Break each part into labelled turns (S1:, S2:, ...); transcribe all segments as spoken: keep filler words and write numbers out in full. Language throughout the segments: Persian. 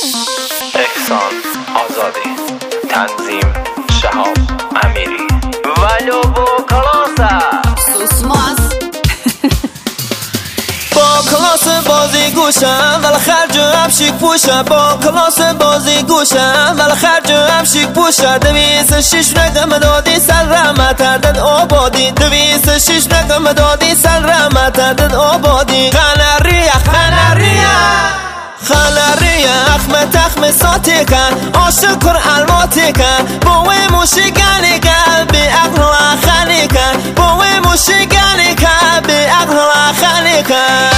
S1: احسان آزادی، تنظیم شهاب امیری، ولو با کلاسه
S2: سوسماس
S3: با کلاس بازی گوشم ولی خرج هم شیک پوشه، با کلاس بازی گوشم ولی خرج هم شیک پوشه. دویست شش رقم دادی سر رحمت دد آبادی، دویست شش رقم دادی سر رحمت دد آبادی. خنریه خنریه خنریه اخم تخم ساتی کن عاشق کر علماتی کن بوی موشیگانی کن بی اقل و خانی کن بوی موشیگانی کن بی اقل و خانی کن.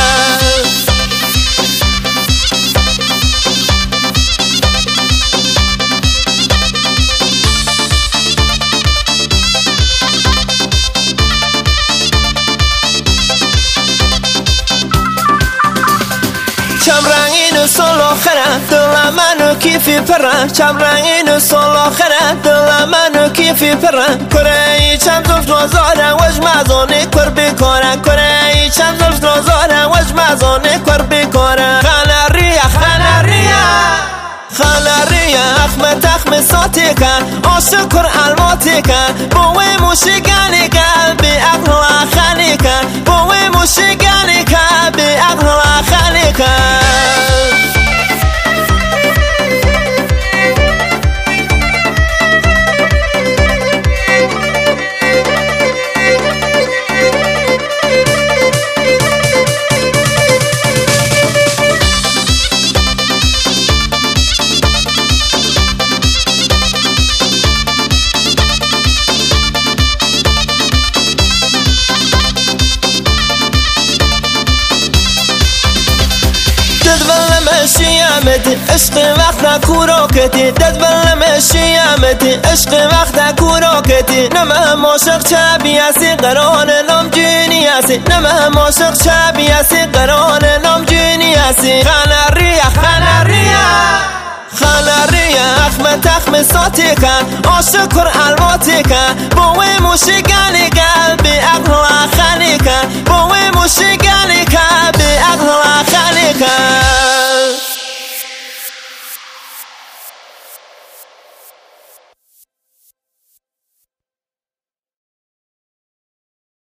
S3: چم رنگین سال آخره دل منو کیفی پره، چم رنگین سال آخره دل منو کیفی پره. کره ای چم زلف نازاره وش مزانه کر بیکاره، کره ای چم زلف نازاره وش مزانه کر بیکاره. خنریه خنریه خنریه اخم تخم ساتی کن عاشق کر علماتی کن بوی موشیگانی کن بی اقل و خانی کن بوی موشیگانی کن بی اقل و خانی کن. شیامتی عشق وقت کوراکتی دد بلم شیامتی عشق وقت کوراکتی نمه ماشق چابیاسی قران نام جونیاسی نمه ماشق چابیاسی قران نام جونیاسی. خنریه خنریه خنریه اخم تخم ساتی کن عاشق کر علماتی کن بوی موشیگانی کن بی اقل و خانی کن بوی موشیگانی کن بی اقل و خانی کن.